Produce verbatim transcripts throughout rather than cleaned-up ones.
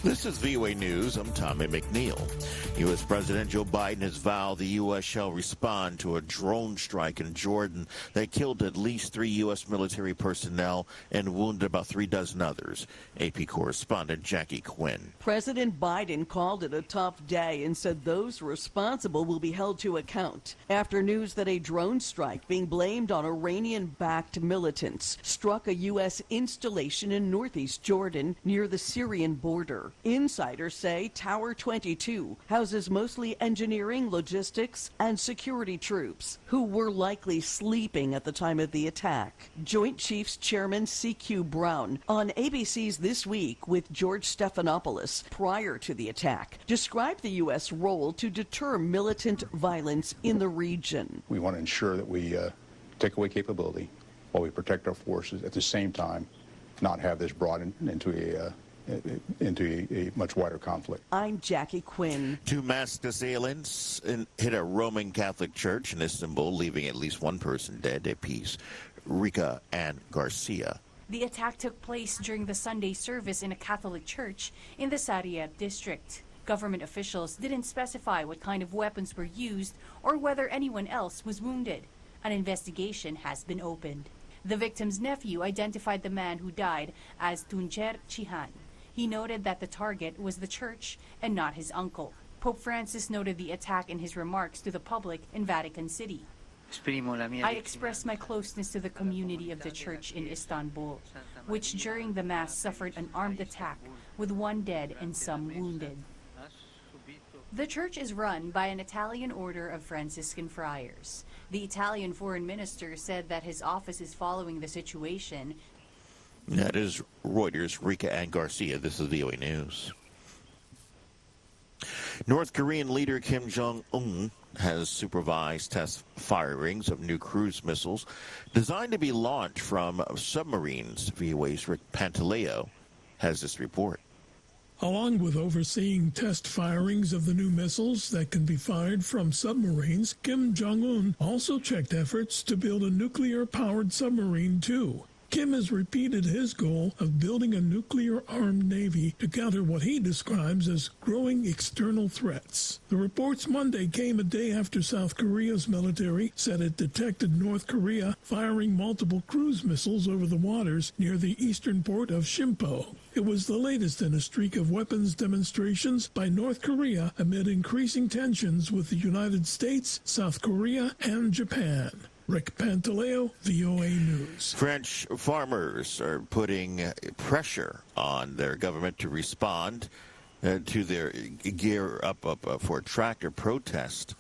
This is V O A News. I'm Tommy McNeil. U S. President Joe Biden has vowed the U S shall respond to a drone strike in Jordan that killed at least three U S military personnel and wounded about three dozen others. A P correspondent Jackie Quinn. President Biden called it a tough day and said those responsible will be held to account after news that a drone strike being blamed on Iranian-backed militants struck a U S installation in northeast Jordan near the Syrian border. Insiders say Tower twenty-two houses mostly engineering, logistics, and security troops who were likely sleeping at the time of the attack. Joint Chiefs Chairman C Q Brown on A B C's This Week with George Stephanopoulos prior to the attack described the U S role to deter militant violence in the region. We want to ensure that we uh, take away capability while we protect our forces, at the same time not have this brought in, into a uh, into a, a much wider conflict. I'm Jackie Quinn. Two masked assailants in, hit a Roman Catholic church in Istanbul, leaving at least one person dead. A piece. Rika Ann Garcia. The attack took place during the Sunday service in a Catholic church in the Sariyat district. Government officials didn't specify what kind of weapons were used or whether anyone else was wounded. An investigation has been opened. The victim's nephew identified the man who died as Tuncer Chihan. He noted that the target was the church and not his uncle. Pope Francis noted the attack in his remarks to the public in Vatican City. I express my closeness to the community of the church in Istanbul, which during the Mass suffered an armed attack with one dead and some wounded. The church is run by an Italian order of Franciscan friars. The Italian foreign minister said that his office is following the situation. That is Reuters' Rika Ann Garcia. This is V O A News. North Korean leader Kim Jong-un has supervised test firings of new cruise missiles designed to be launched from submarines. V O A's Rick Pantaleo has this report. Along with overseeing test firings of the new missiles that can be fired from submarines, Kim Jong-un also checked efforts to build a nuclear-powered submarine, too. Kim has repeated his goal of building a nuclear-armed navy to counter what he describes as growing external threats. The reports Monday came a day after South Korea's military said it detected North Korea firing multiple cruise missiles over the waters near the eastern port of Shimpo. It was the latest in a streak of weapons demonstrations by North Korea amid increasing tensions with the United States, South Korea, and Japan. Rick Pantaleo, V O A News. French farmers are putting pressure on their government to respond uh, to their gear up, up uh, for a tractor protest.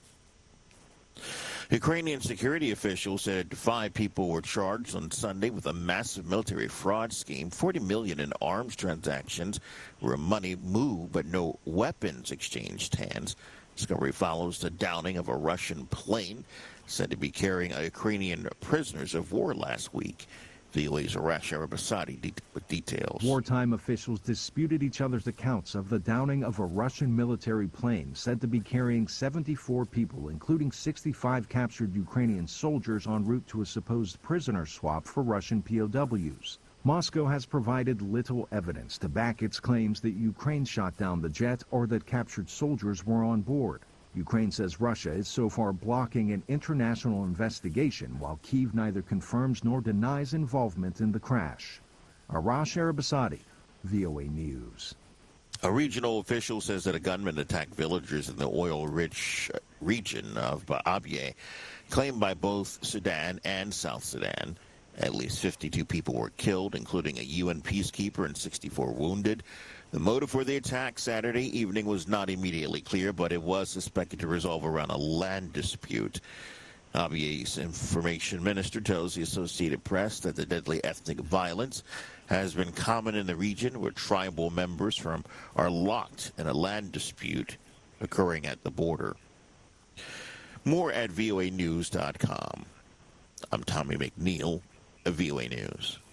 Ukrainian security officials said five people were charged on Sunday with a massive military fraud scheme, forty million dollars in arms transactions where money moved but no weapons exchanged hands. Discovery follows the downing of a Russian plane said to be carrying Ukrainian prisoners of war last week. V O A's Arash Arabasadi de- with details. Wartime officials disputed each other's accounts of the downing of a Russian military plane said to be carrying seventy-four people, including sixty-five captured Ukrainian soldiers en route to a supposed prisoner swap for Russian P O Ws. Moscow has provided little evidence to back its claims that Ukraine shot down the jet or that captured soldiers were on board. Ukraine says Russia is so far blocking an international investigation, while Kyiv neither confirms nor denies involvement in the crash. Arash Arabasadi, V O A News. A regional official says that a gunman attacked villagers in the oil-rich region of Abyei, claimed by both Sudan and South Sudan. At least fifty-two people were killed, including a U N peacekeeper, and sixty-four wounded. The motive for the attack Saturday evening was not immediately clear, but it was suspected to resolve around a land dispute. Abyei's information minister tells the Associated Press that the deadly ethnic violence has been common in the region, where tribal members from are locked in a land dispute occurring at the border. More at V O A news dot com. I'm Tommy McNeil, V O A News.